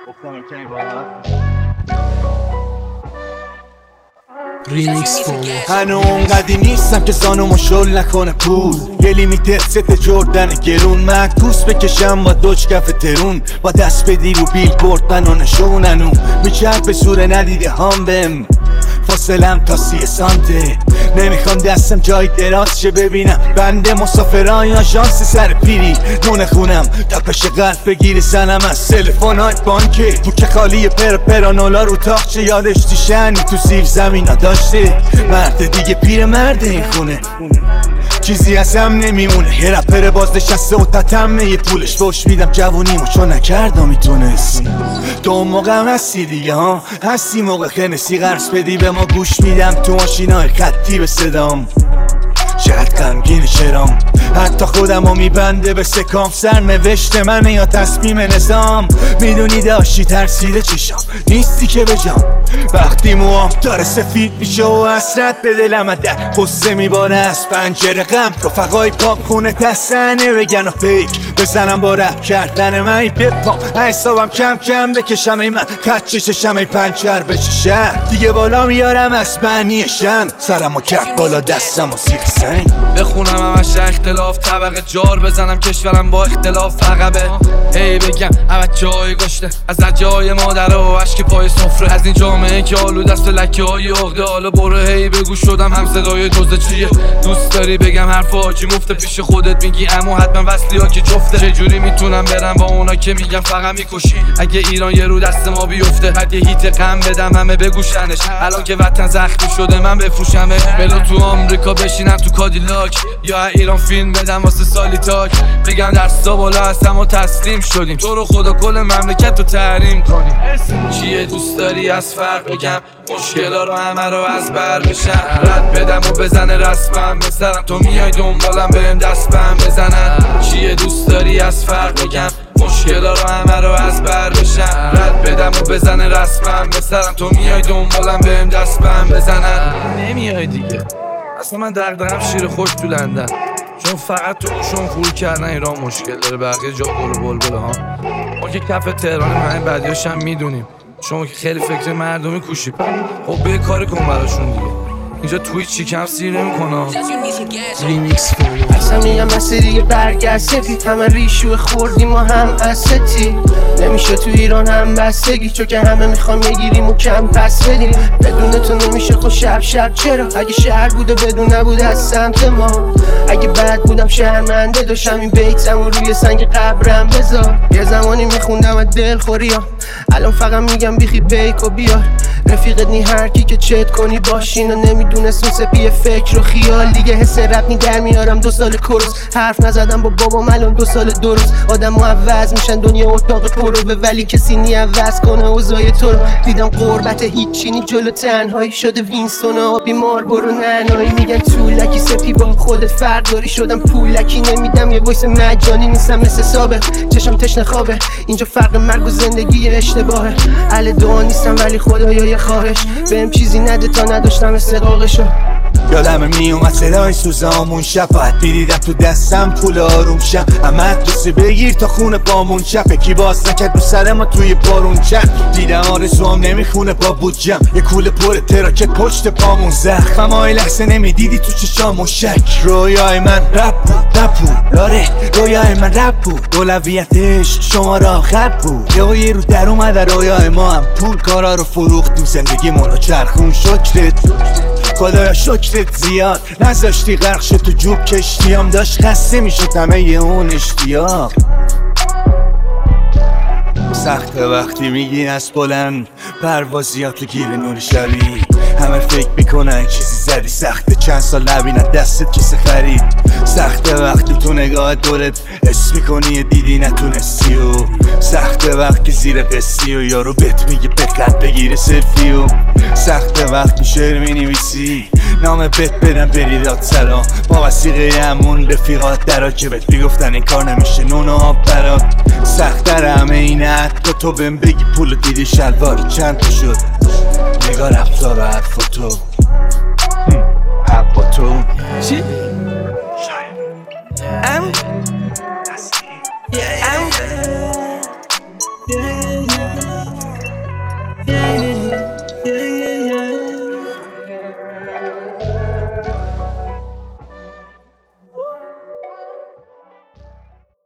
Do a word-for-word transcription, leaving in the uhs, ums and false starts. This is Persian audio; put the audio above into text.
ریمیکس فون هنو اونقدی نیستم که زانومو شل نکنه پول یه لیمیتر ست جردن گرون معکوس بکشم با دوچ کف ترون با دست بدی رو بیل بورد من و نشوننو میچرد به سوره ندیده هم بهم فاصلم تا سی سانته نمیخوام دستم جای دراز شه ببینم بنده مسافران یا شانس سر پیری نون خونم تپش قلب بگیری زنم از تلفن‌های بانکی تو که خالی پر پرانولا رو تاخچه یادش دیشنی تو زیر زمینا داشته مرد دیگه پیر مرد این خونه چیزی ازم نمیمونه یه رپر باز نشسته و تتمه یه پولش فوش میدم جوونیمو چون نکردم میتونست تو موقع هم هستی دیگه ها هستی موقع خنسی قرص بدی به ما گوش میدم تو ماشینای خطی به صدام چقدر غمگین چرام حتی خودم رو میبنده به سکام سرنوشت منه یا تصمیم نظام میدونی داشتی ترسیده چشام نیستی که بجام وقتی موام داره سفید میشه و حسرت به دلم در قصه میباره از پنجره غم رفقای پاپ خونه دستنه بگن و پیک بزنم با رپ کردن من بپام حسابم کم کم بکشم ای من خط چششم ای پنچر بچشم دیگه بالا میارم از بنی شم سرم و کرد بالا دستم و سیر سنگ بخونم همش اختلاف طبقه جار بزنم کشورم با اختلاف عقبه هی بگم عوض جای گشته از جای مادر و عشق پای سفره از این جامعه که آلو دست لکه های اغده حالا برو هی بگو شدم هم صدای دوزه چیه دوست داری بگم حرف آجی مفته پیش خودت میگی اما حتما وصلی ها که جفته چجوری میتونم برم با اونا که میگم فقط میکشی اگه ایران یه رو دست ما بیفته حد یه هیت غم بدم همه بگوشنش الان که وطن زخمی شده من بفروشمه بلو تو آمریکا بشینم تو کادیلاک یا ایران فیلم بدم واسه سالی تاک بگم دستا بالا هستم و تسلیم شدیم تو رو خدا کل مملکت رو تحریم کنیم چیه دوست داری از فرق بگم مشکلا رو همه رو از بر بشم رد بدم و بزنه رسمم بسرم تو میای دنبالم بهم دست بهم بزنن چیه دوست داری از فرق بگم مشکلا رو همه رو از بر بشم رد بدم و بزنه رسمم بسرم تو میای دنبالم بهم دست بهم بزنن نمیای دیگه اصلا من دغدغه‌ام شیر خوش تو لندن چون فقط تو گوشم فول کردن ایران مشکل داره بقیه جا گل و بلبل ها ما که کف تهران همه بدیاش هم میدونیم شما که خیلی فکر مردمی کوشید خب به کار کن براشون دیگه اینجا توی چی کم سیر نمی‌کنه ریمیکس فون اصلا میگم مسیر دیگه برگرد سفید همه ریشو خوردیم و هم استی نمیشه تو ایران هم بستگی چون که همه میخوام بگیریم و کم پس بدیم بدون تو نمیشه خود شب شب چرا اگه شهر بوده بدون نبود از سمت ما اگه بد بودم شرمنده داشتم این بیتم و روی سنگ قبرم بذار یه زمانی میخوندم از دلخوریم الان فقط میگم بیخی بیک و بیار رفیقت نی هر کی که چت کنی باشین و نمیدونست اون سپی فکر و خیال دیگه حس رپ نی در میارم دو سال کروس حرف نزدم با بابام الان دو سال درست آدم ها عوض میشن دنیا اتاق پرو به ولی کسی نی عوض کنه اوضاع تو رو دیدم قربت هیچی نی جلو تنهایی شده وینستون آبی مار برو ننایی میگن طولکی سپی با خودت فرق داری شدم پولکی نمیدم یه وایس مجانی نیستم مثل سابق چشم تشنه خوابه اینجا فرق مرگ و زندگی اشتباهه اهل دعا نیستم ولی خدایا یه خواهش بهم چیزی نده تا نداشتم استقاقشو یادم میومد صدای سوزامون شب باید بیدیدم تو دستم پول آروم شم اما دوستی بگیر تا خونه بامون چپه کی باز نکرد رو سر ما توی بارون چپ دیدم آرزوام نمیخونه با بودجم یه کوله پر تراکت پشت پامون زخم اما ای لحظه نمیدیدی تو چشامون شک رویای من رپ بود نپود داره رویای من رپ بود اولویتش شما را آخر بود یه یه رو در اومده رویای ما هم پول کارا رو فروختیم زندگی مونو چرخون شکرت خدایا شکرت زیاد نذاشتی غرق شد تو جوب کشتیام داشت خسته میشد همه اون اشتیاق سخته وقتی میگی از بلند پروازیات تو گیر نور شبی همه فکر میکنن چیزی زدی سخته چند سال نبینن دستت کسی خرید سخته وقتی تو نگاه دورت حس میکنی دیدی نتونستی و سخته وقتی زیر قصی و یارو بهت میگه بخط بگیره سلفی و سخته وقتی شعر مینویسی نام بهت بدن بری داد سلام با وسیقه همون رفیقات درا که بهت میگفتن این کار نمیشه نون و آب برات سخت‌تر همه اینه حتی تو بهم بگی پول دیدی شلوار چند تا شد نگاه رفتار و حرف تو